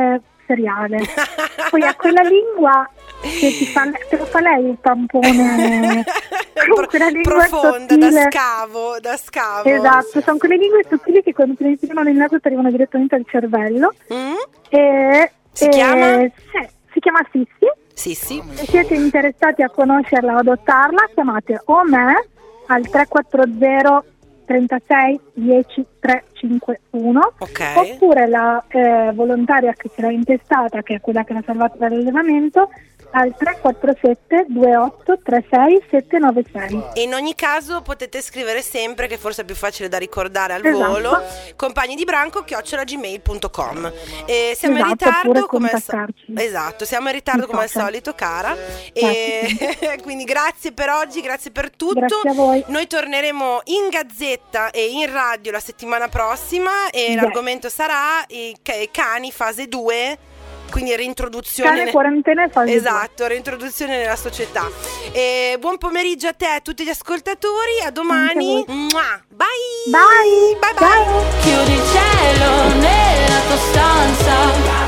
seriale. Poi ha quella lingua che te lo fa lei il tampone con quella lingua profonda, sottile. da scavo. Esatto, sono quelle lingue sottili che quando ti infilano nel naso ti arrivano direttamente al cervello. Si chiama? Si chiama Sissi. Sì. Se siete interessati a conoscerla o adottarla, chiamate o me al 340 36 10 351, oppure la volontaria che ce l'ha intestata, che è quella che l'ha salvata dall'allevamento, al 347 28 36 796. E in ogni caso potete scrivere sempre, che forse è più facile da ricordare al Esatto. volo, compagnidibranco@gmail.com. E siamo in Esatto, ritardo oppure come contattarci. esatto, siamo in ritardo come al solito, cara. E quindi grazie per oggi, grazie per tutto. Grazie a voi. Noi torneremo in Gazzetta e in radio la settimana prossima e l'argomento sarà i cani fase 2. Quindi reintroduzione. Cane, quarantena e fase 2. Esatto, reintroduzione nella società. E buon pomeriggio a te e a tutti gli ascoltatori. A domani. Mua. Bye. Bye. Bye. Chiudi il cielo nella tua stanza.